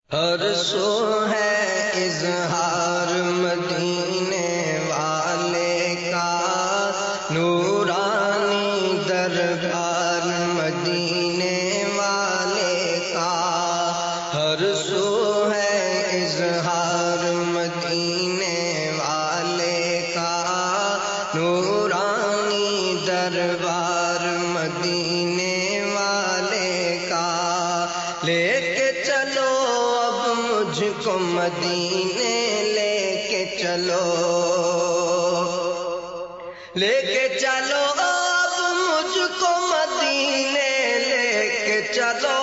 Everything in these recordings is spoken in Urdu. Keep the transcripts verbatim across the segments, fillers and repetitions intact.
ہر سو ہے اظہار مدینے والے کا، نورانی دربار مدینے والے کا۔ ہر سو ہے اظہار مدینے والے کا، نورانی دربار مدینے والے کا۔ لے کے چلو مجھ کو مدینے، لے کے چلو، لے کے چلو اب مجھ کو مدینے، لے کے چلو۔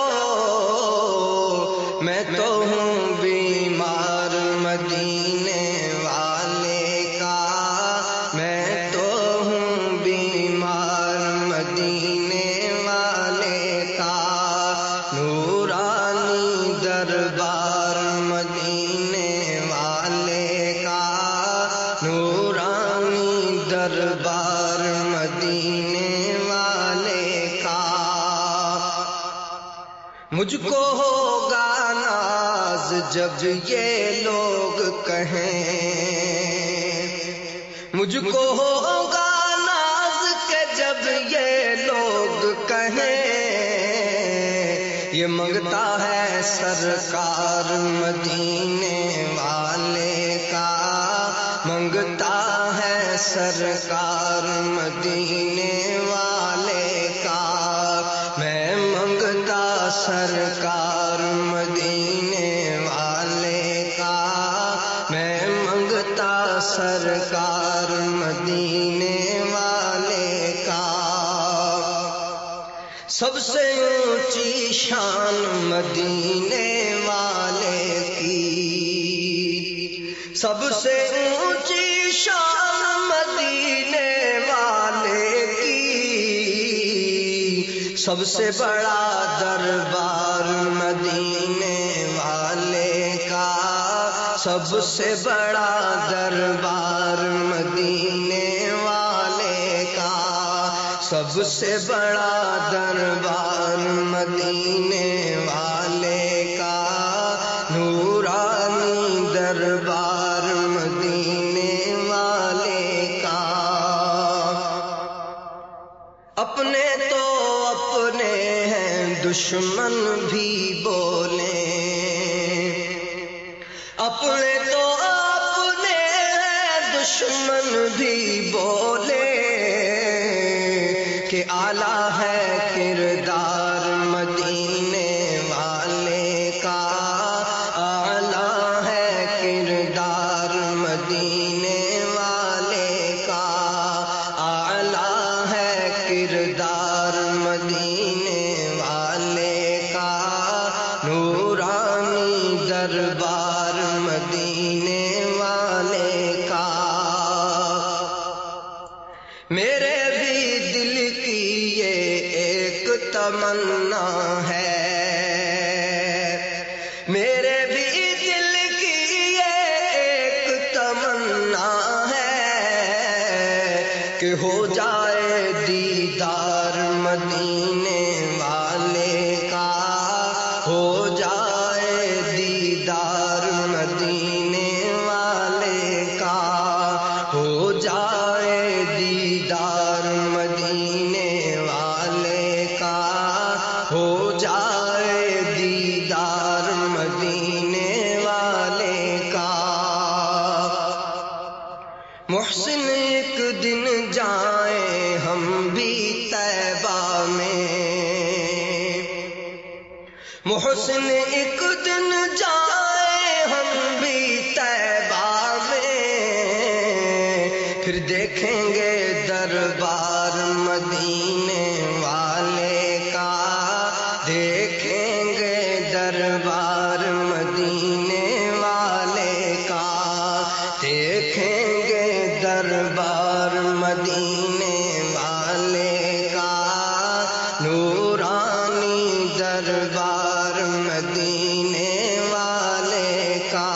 میں تو ہوں بیمار مدینے والے کا، میں تو ہوں بیمار مدینے والے کا۔ نورانی دربار مدینے والے کا، نورانی دربار مدینے والے کا۔ مجھ کو ہوگا ناز جب یہ لوگ کہیں، مجھ کو ہوگا ناز کہ جب یہ لوگ کہیں، یہ منگتا ہے سرکار مدینے والے کا، منگتا ہے سرکار مدینے والے کا۔ میں منگتا سرکار مدینے والے کا، میں منگتا سرکار مدینے والے کا۔ سب سے اونچی شان مدینے والے کی، سب سے اونچی شان مدینے والے کی۔ سب سے بڑا دربار مدینے والے کا، سب سے بڑا دربار مدینے والے کا۔ سب سے بڑا دربار مدینے والے کا، نورانی دربار مدینے والے کا۔ اپنے تو اپنے ہیں دشمن بھی بولیں، اپنے تو اپنے ہیں دشمن بھی بولے، کہ اعلیٰ ہے کردار مدینے والے کا، اعلیٰ ہے کردار مدینے والے کا، اعلیٰ ہے کردار مدینے والے کا۔ نورانی دربار مدینے والے کا۔ میرے بھی دل کی یہ ایک تمنا ہے، میرے بھی دل کی یہ ایک تمنا ہے، کہ ہو جائے دیدار مدینے والے کا، ہو جائے دیدار مدینے والے کا، ہو جائے دیدار مدینے والے کا، ہو جائے دیدار مدینے والے کا۔ محسن ایک دن جائیں ہم بھی طیبہ میں، محسن ایک دن جائیں ہم بھی طیبہ میں، پھر دیکھیں گے دربار مدینے والے کا، دیکھیں گے دربار مدینے والے کا، دیکھیں گے دربار مدینے والے کا۔ نورانی دربار مدینے والے کا،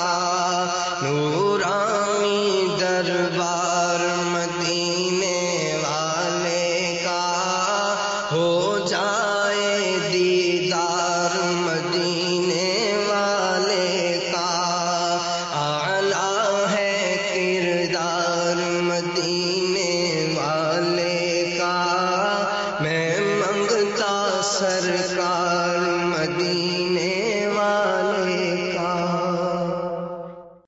نورانی دربار مدینے والے کا۔ ہو جائے دیدار مدینے والے مدینے